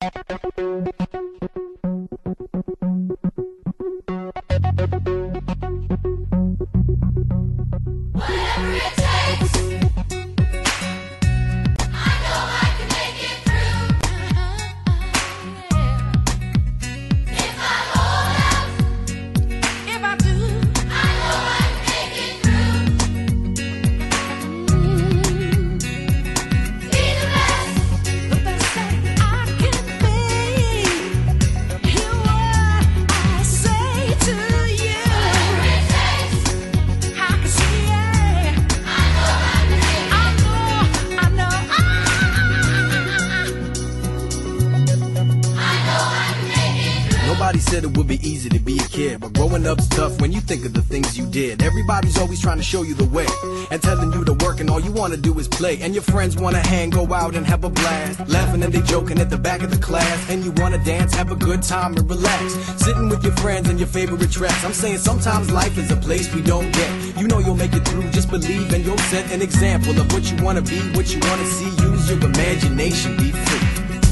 Nobody said it would be easy to be a kid, but growing up's tough when you think of the things you did. Everybody's always trying to show you the way and telling you to work, and all you want to do is play. And your friends want to hang, go out and have a blast, laughing and they joking at the back of the class. And you want to dance, have a good time and relax, sitting with your friends and your favorite tracks. I'm saying sometimes life is a place we don't get. You know you'll make it through, just believe, and you'll set an example of what you want to be, what you want to see. Use your imagination, be free.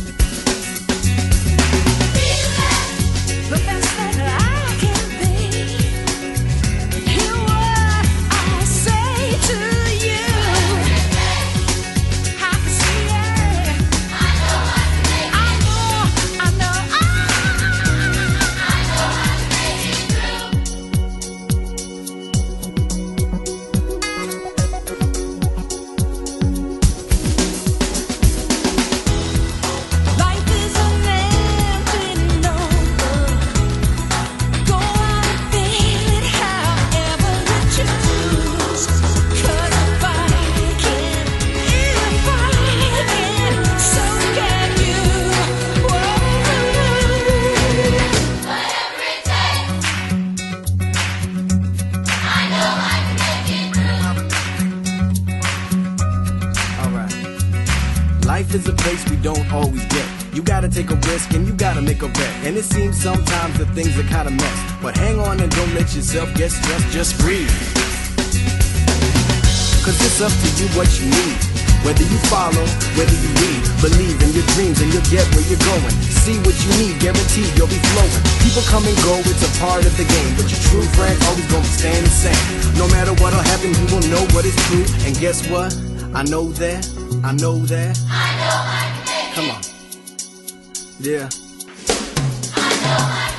Life is a place we don't always get. You gotta take a risk and you gotta make a bet. And it seems sometimes that things are kinda mess, but hang on and don't let yourself get stressed, just breathe. Cause it's up to you what you need. Whether you follow, whether you lead, believe in your dreams and you'll get where you're going. See what you need, guaranteed you'll be flowing. People come and go, it's a part of the game, but your true friends always gonna be staying the same. No matter what'll happen, you will know what is true. And guess what? I know that. I know that. I know I can make it. Come on. Yeah. I know I can